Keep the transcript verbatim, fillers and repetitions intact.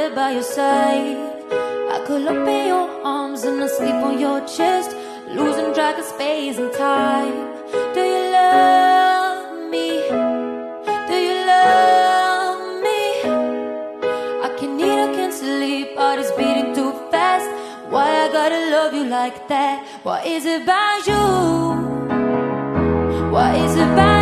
right by your side. I could up in your arms and asleep on your chest, losing track of space and time. Do you love me? Do you love me? I can't eat, I can't sleep, heart is beating too fast. Why I gotta love you like that? What is it about you? What is it about